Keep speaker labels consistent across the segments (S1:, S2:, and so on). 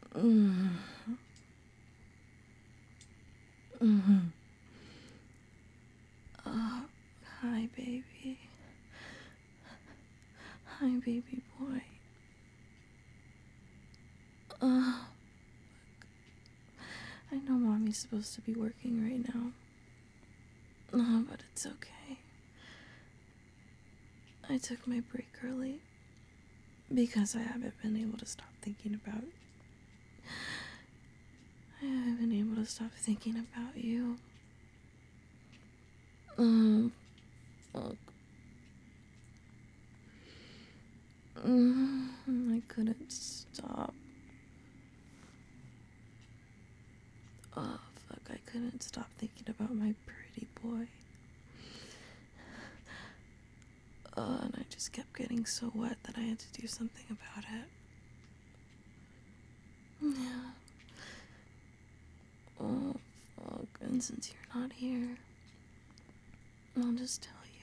S1: Mm. Mm. Oh, hi, baby. Hi, baby boy. Uh, I know mommy's supposed to be working right now. But it's okay. I took my break early because I haven't been able to stop thinking about. I haven't been able to stop thinking about you. Um, fuck. I couldn't stop. Oh, fuck, I couldn't stop thinking about my pretty boy. And I just kept getting so wet that I had to do something about it. Yeah. Oh, fuck. And since you're not here, I'll just tell you.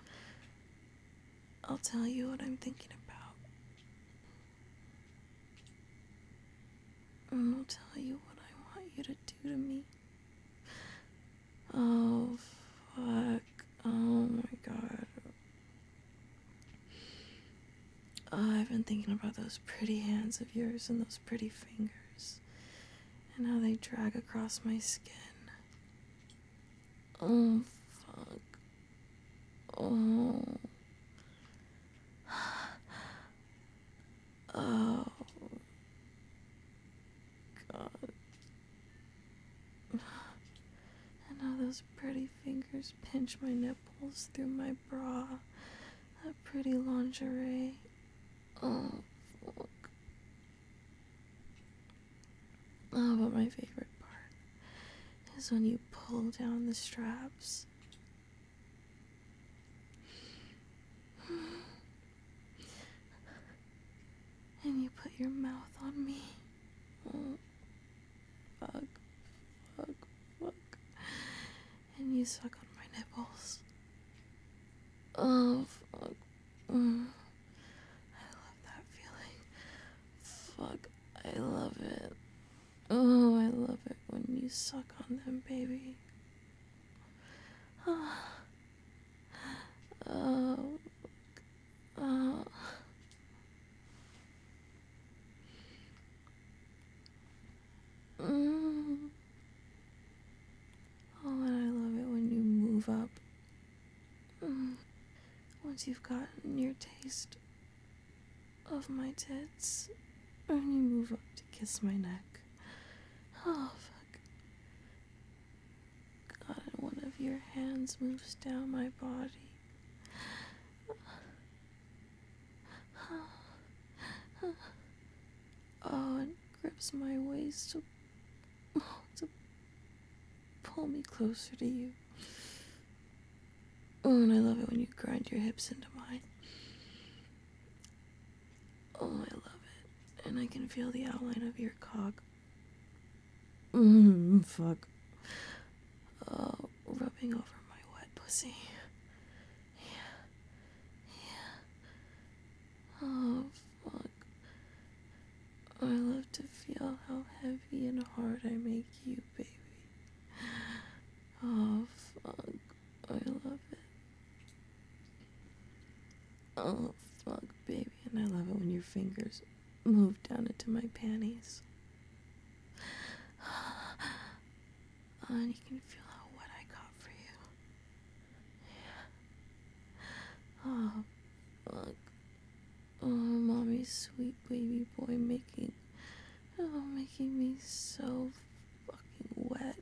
S1: I'll tell you what I'm thinking about. And I'll tell you what I want you to do to me. Oh, fuck. Oh my god. I've been thinking about those pretty hands of yours and those pretty fingers. And how they drag across my skin. Oh, fuck. Oh. Oh, God. And how those pretty fingers pinch my nipples through my bra. That pretty lingerie. Oh, fuck. Oh, but my favorite part is when you pull down the straps. And you put your mouth on me. Oh, fuck, fuck, fuck. And you suck on my nipples. Oh, fuck. I love that feeling. Fuck, I love it. Oh, I love it when you suck on them, baby. Oh, oh, oh. Mm. Oh, and I love it when you move up. Once you've gotten your taste of my tits, and you move up to kiss my neck. Oh, fuck. God, and one of your hands moves down my body. Oh, and grips my waist to pull me closer to you. Oh, and I love it when you grind your hips into mine. Oh, I love it. And I can feel the outline of your cock. Fuck. Oh, rubbing over my wet pussy. Yeah, yeah. Oh, fuck. I love to feel how heavy and hard I make you, baby. Oh, fuck. I love it. Oh, fuck, baby. And I love it when your fingers move down into my panties. And you can feel how wet I got for you. Yeah. Oh, fuck. Oh, mommy's sweet baby boy making me so fucking wet.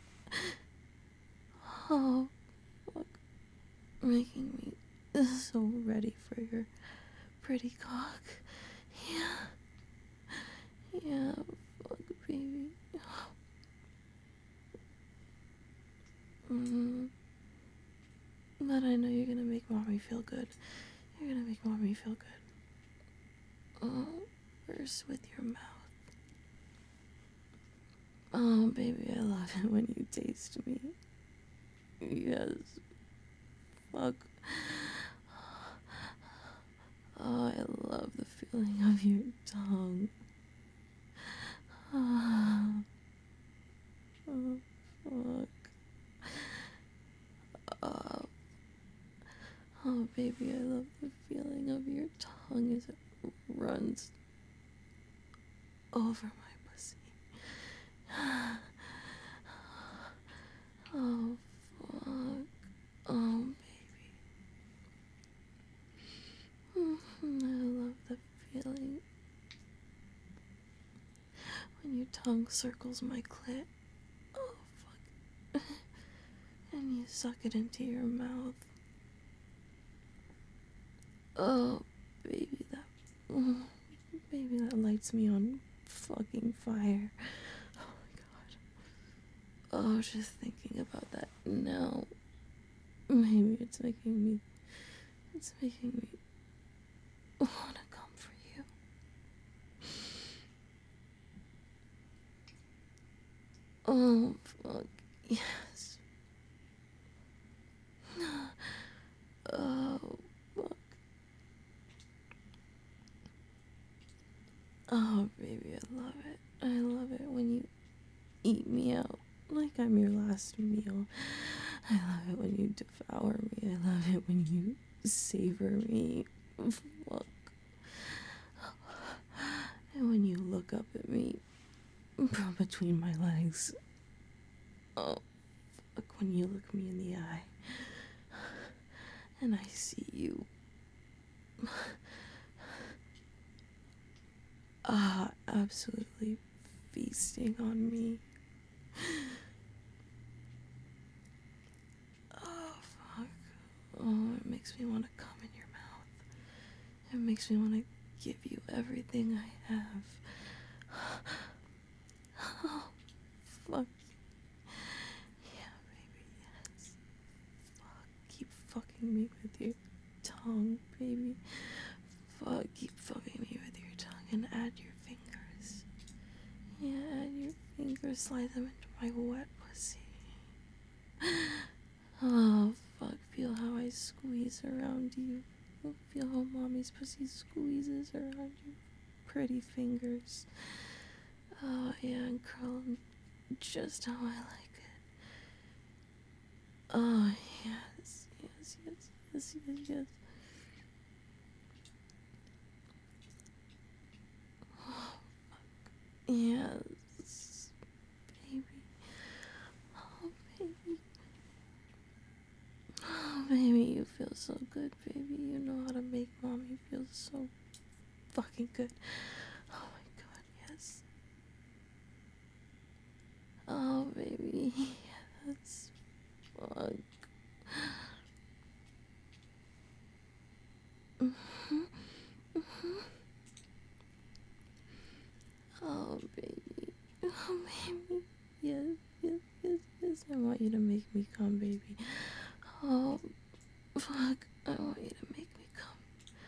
S1: Oh, fuck. Making me so ready for your pretty cock. Yeah. Yeah, fuck, baby. Mm. But I know you're gonna make mommy feel good. You're gonna make mommy feel good. Oh, first with your mouth. Oh, baby, I love it when you taste me. Yes. Fuck. Oh, I love the feeling of your tongue. baby, I love the feeling of your tongue as it runs over my pussy. Oh, fuck. Oh, baby. I love the feeling when your tongue circles my clit. Oh, fuck. And you suck it into your mouth. Oh, baby, baby, that lights me on fucking fire. Oh my god. Oh, just thinking about that now. Maybe it's making me wanna come for you. Oh, fuck, yes. Oh, fuck. Oh, baby, I love it. I love it when you eat me out like I'm your last meal. I love it when you devour me. I love it when you savor me. Fuck. And when you look up at me from between my legs. Oh, fuck, when you look me in the eye and I see you. Absolutely feasting on me. Oh, fuck. Oh, it makes me want to come in your mouth. It makes me want to give you everything I have. Oh, fuck. Yeah, baby, yes. Fuck, keep fucking me with your tongue, baby. Fuck, keep fucking me with your tongue and add your fingers. Yeah, add your fingers, slide them into my wet pussy. Oh, fuck, feel how I squeeze around you. Feel how mommy's pussy squeezes around your pretty fingers. Oh, yeah, and curl them just how I like it. Oh, yes, yes, yes, yes, yes, yes. Oh, fuck. Yes, baby. Oh, baby. Oh, baby, you feel so good, baby. You know how to make mommy feel so fucking good. Oh my god, yes. Oh, baby, yes. Fuck. Mhm, mhm. Oh, baby. Oh, baby. Yes, yes, yes, yes. I want you to make me come, baby. Oh, fuck. I want you to make me come.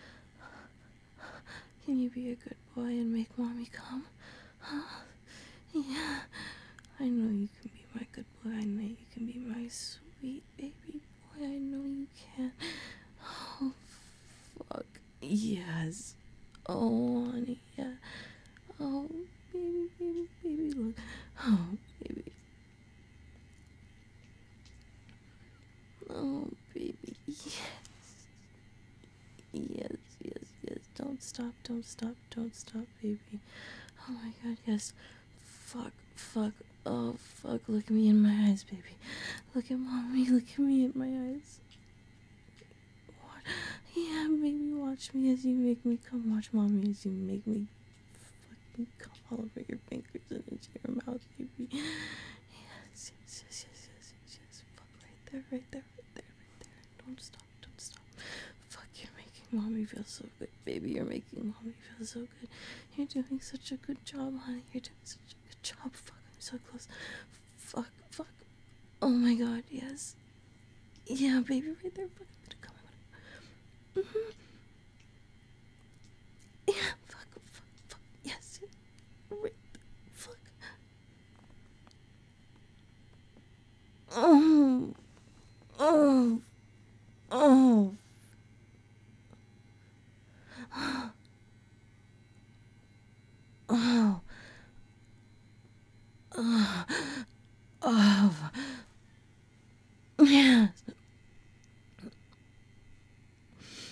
S1: Can you be a good boy and make mommy come? Huh? Yeah. I know you can be my good boy. I know you can be my sweet baby boy. I know you can. Oh, fuck. Yes. Oh, honey. Yeah. Oh, baby, baby, baby. Look. Oh, baby. Oh, baby. Yes. Yes, yes, yes. Don't stop, don't stop, don't stop, baby. Oh my god, yes. Fuck, fuck. Oh, fuck. Look at me in my eyes, baby. Look at mommy. Look at me in my eyes. What? Yeah, baby, watch me as you make me come. Watch mommy as you make me fucking come all over your fingers and into your mouth, baby. Yes, yes, yes, yes, yes, yes, yes. Fuck, right there, right there, right there, right there. Don't stop, don't stop. Fuck, you're making mommy feel so good, baby. You're making mommy feel so good. You're doing such a good job, honey. You're doing such a good job. Fuck, I'm so close. Fuck, fuck. Oh my god, yes. Yeah, baby, right there. Fuck, I'm gonna come. Mm-hmm. Yeah, fuck, fuck, fuck. Yes, right. Fuck. Oh, oh, oh. Oh, oh, oh, yes.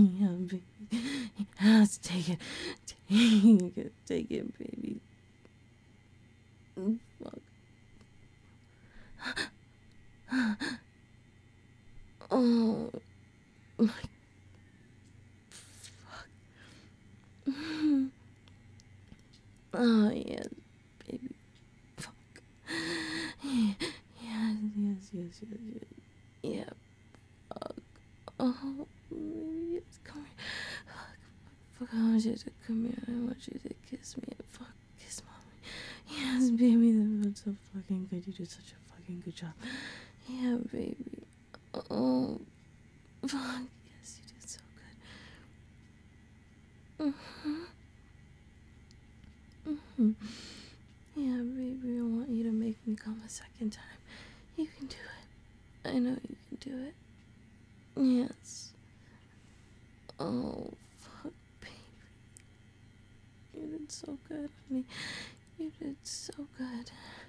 S1: Yeah, baby. Yes, take it. Take it, baby. Fuck. Oh, my fuck. Oh, yes, baby. Fuck. Yes, yes, yes, yes, yes. Yeah, fuck. Oh, baby, yes, come here. Fuck, I want you to come here. I want you to kiss me. Fuck, kiss mommy. Yes, baby, that felt so fucking good. You did such a fucking good job. Yeah, baby. Oh, fuck. Yes, you did so good. Yeah, baby, I want you to make me come a second time. You can do it. I know you can do it. Yes. Oh, fuck, baby. You did so good, honey. You did so good.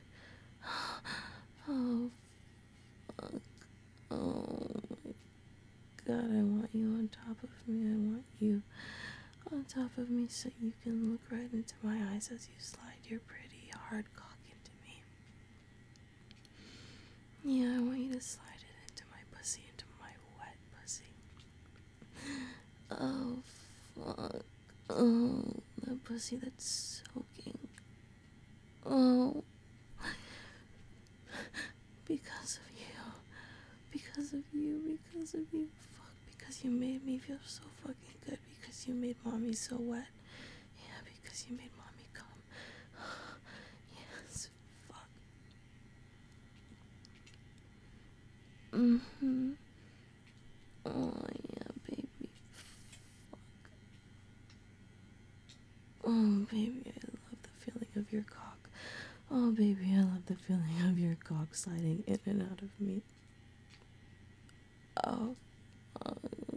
S1: Oh, fuck. Oh, my God. I want you on top of me. I want you on top of me so you can look right into my eyes as you slide your pretty hard cock into me. Yeah, I want you to slide it into my pussy, into my wet pussy. Oh, fuck. Oh, that pussy that's soaking. Oh, because of you. Because of you. Because of you. Fuck, because you made me feel so fucking good. Because you made mommy so wet. Yeah, because you made mommy come. Yes, fuck. Mm-hmm. Oh, yeah, baby. Fuck. Oh, baby, I love the feeling of your cock. Oh, baby, I love the feeling of your cock sliding in and out of me. Oh, fuck.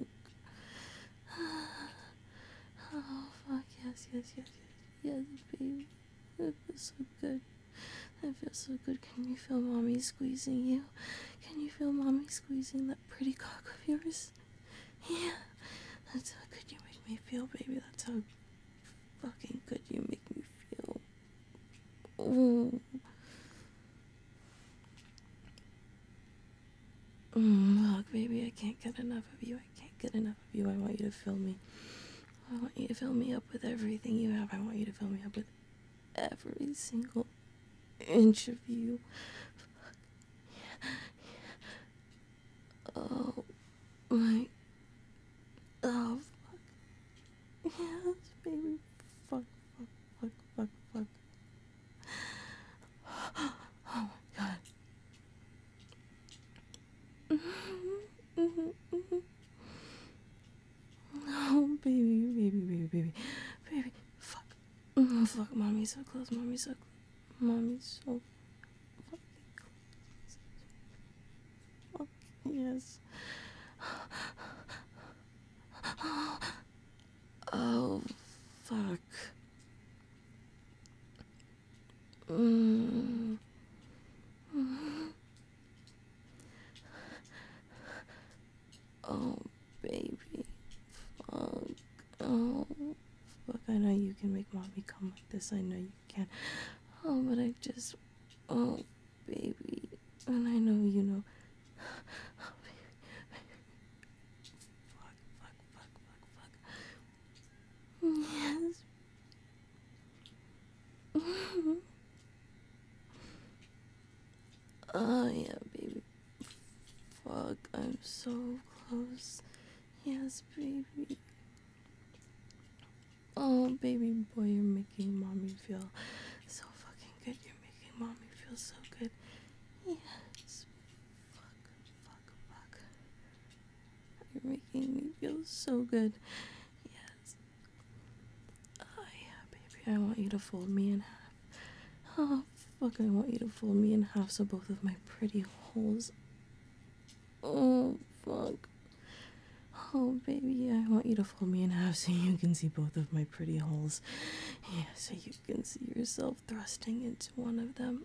S1: Oh, fuck. Yes, yes, yes, yes. Yes, baby. That feels so good. That feels so good. Can you feel mommy squeezing you? Can you feel mommy squeezing that pretty cock of yours? Yeah. That's how good you make me feel, baby. That's how fucking good you make me feel. Oh. Look, baby, I can't get enough of you. I can't get enough of you. I want you to fill me. I want you to fill me up with everything you have. I want you to fill me up with every single inch of you. Oh, my. Oh, fuck. Yes, baby. Fuck, fuck, fuck, fuck, fuck. Oh, my God. Oh, baby, baby, baby, baby. Baby, fuck. Fuck, mommy's so close. Mommy's so close. Mommy's so fucking close. Fuck, yes. Oh, fuck. Mm. Oh, baby. Fuck. Oh, fuck. I know you can make mommy come like this. I know you can. Oh, but I just. Oh, baby. And I know you know. Oh, baby. Fuck, fuck, fuck, fuck, fuck. Yes. Oh, yeah, baby. Fuck, I'm so close. Yes, baby. Oh, baby boy, you're making mommy feel so fucking good. You're making mommy feel so good. Yes. Fuck, fuck, fuck. You're making me feel so good. Yes. Oh, yeah, baby. I want you to fold me in half. Oh, fuck, I want you to fold me in half so both of my pretty holes. Oh, fuck. Oh, baby, yeah, I want you to fold me in half so you can see both of my pretty holes. Yeah, so you can see yourself thrusting into one of them.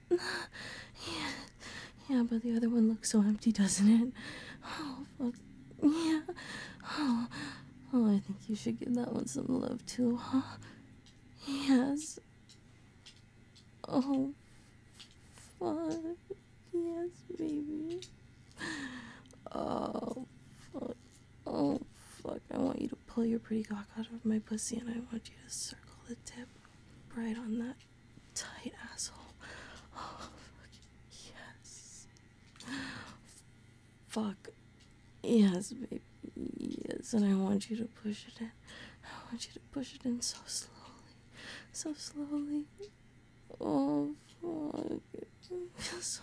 S1: Yeah, yeah, but the other one looks so empty, doesn't it? Oh, fuck. Yeah. Oh, oh, I think you should give that one some love too, huh? Yes. Oh, fuck. Yes, baby. Oh, fuck. Oh, fuck. I want you to pull your pretty cock out of my pussy and I want you to circle the tip right on that tight asshole. Oh, fuck. Yes. Fuck. Yes, baby. Yes, and I want you to push it in. I want you to push it in so slowly. So slowly. Oh, fuck. It feels so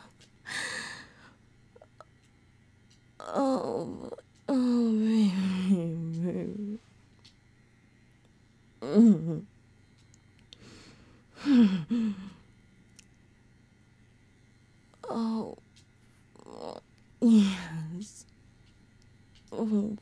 S1: Oh, oh, baby, baby. Oh, yes. Oh,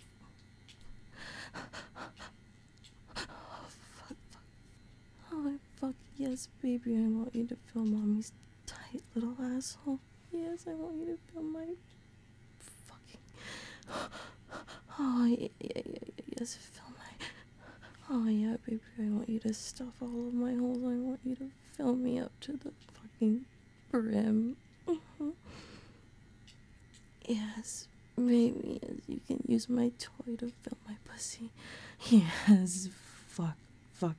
S1: fuck. Oh, fuck yes, baby. I want you to feel mommy's tight little asshole. Yes, I want you to feel my fucking. Oh, yes, feel my. Oh, yeah, baby. I want you to stuff all of my holes. I want you to fill me up to the fucking brim. Yes, maybe yes, you can use my toy to fill my pussy. Yes, fuck, fuck.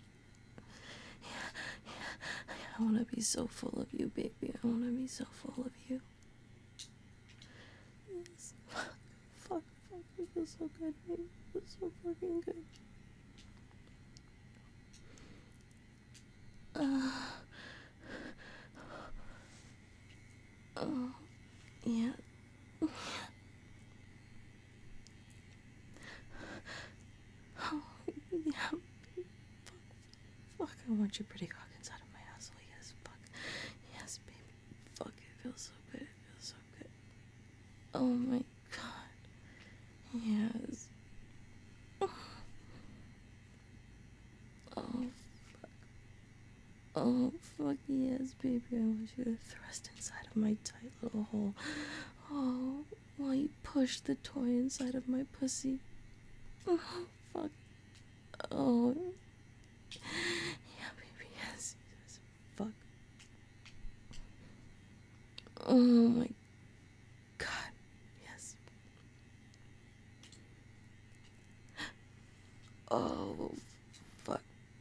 S1: I wanna be so full of you, baby. I wanna be so full of you. Yes, fuck. It feels so good, baby. It feels so fucking good. Oh, yeah. Oh, yeah. Fuck, I want your pretty cock inside of my asshole. Yes, fuck. Yes, baby. Fuck, it feels so good. It feels so good. Oh my god. Yes. Oh, oh, fuck yes, baby. I want you to thrust inside of my tight little hole. Oh, while you push the toy inside of my pussy. Oh, fuck. Oh, yeah, baby, yes. Fuck. Oh my god. Yes. Oh, fuck.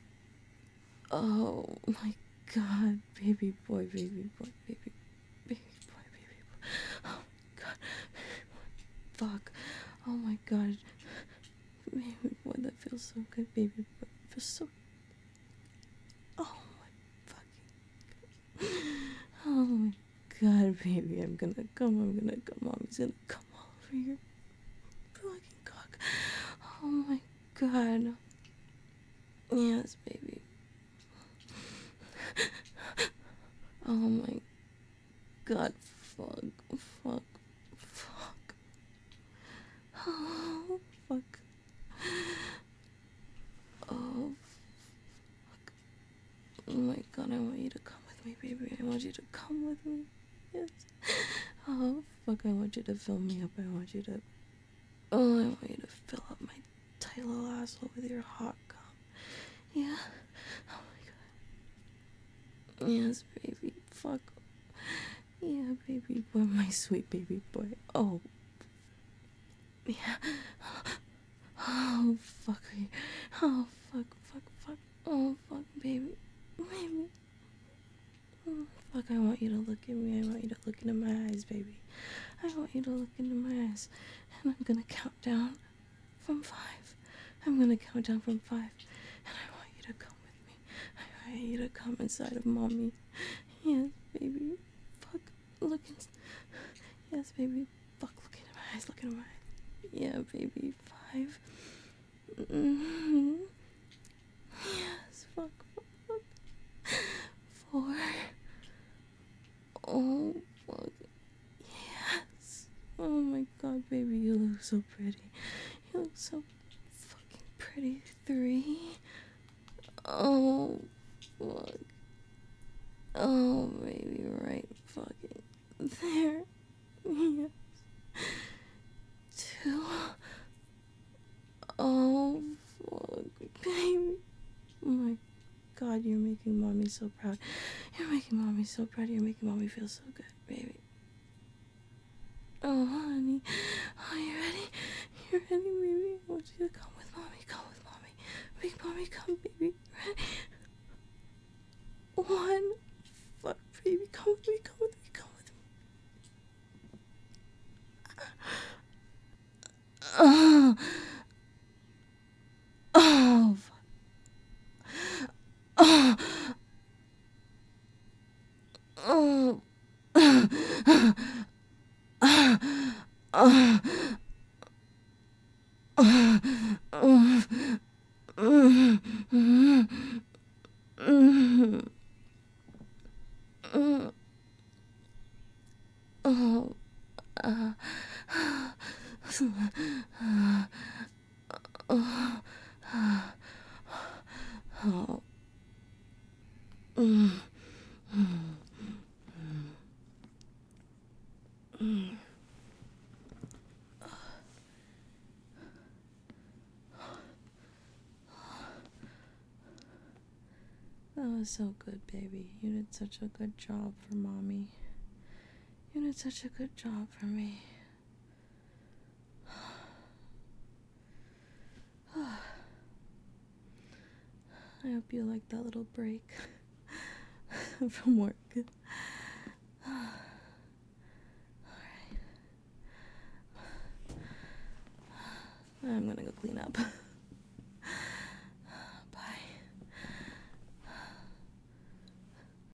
S1: Oh my god. Baby boy, baby boy, baby boy, baby boy. Oh my god. Fuck. Oh my god. Baby boy, that feels so good, baby boy. It feels so. Oh my fucking. Oh my god, baby. I'm gonna come. Mommy's gonna come all over your fucking cock. Oh my god. Yes, baby. Oh my god. Fuck. Oh, fuck. Oh, oh my god, I want you to come with me, baby. I want you to come with me. Yes. Oh, fuck, I want you to fill me up. I want you to. Oh, I want you to fill up my tight little asshole with your hot cum. Yeah. Oh my god. Yes, baby. Fuck. Yeah, baby boy. My sweet baby boy. Oh. Yeah. Oh, fuck. Oh, fuck. Oh, fuck, baby. Baby. Oh, fuck, I want you to look at me. I want you to look into my eyes, baby. I want you to look into my eyes. And I'm gonna count down from 5. I'm gonna count down from 5. And I want you to come with me. I want you to come inside of mommy. Yes, baby. Fuck. Yes, baby. Fuck, look into my eyes. Look into my eyes. Yeah, baby. 5. Yes, fuck. 4. Oh, fuck. Yes. Oh my god, baby, you look so pretty. You look so fucking pretty. 3. Oh, fuck. Oh, baby, right fucking there. Yes. 2. god, you're making mommy so proud. You're making mommy so proud. You're making mommy feel so good, baby. Oh, honey. Oh, you ready? You ready, baby? I want you to come with mommy. Come with mommy. Make mommy come, baby. Ready? One. Fuck, baby. Come with me. Come with me. Come with me. Oh. Oh, fuck. Oh. Oh. That was so good, baby. You did such a good job for mommy. You did such a good job for me. I hope you liked that little break from work. Alright. I'm gonna go clean up.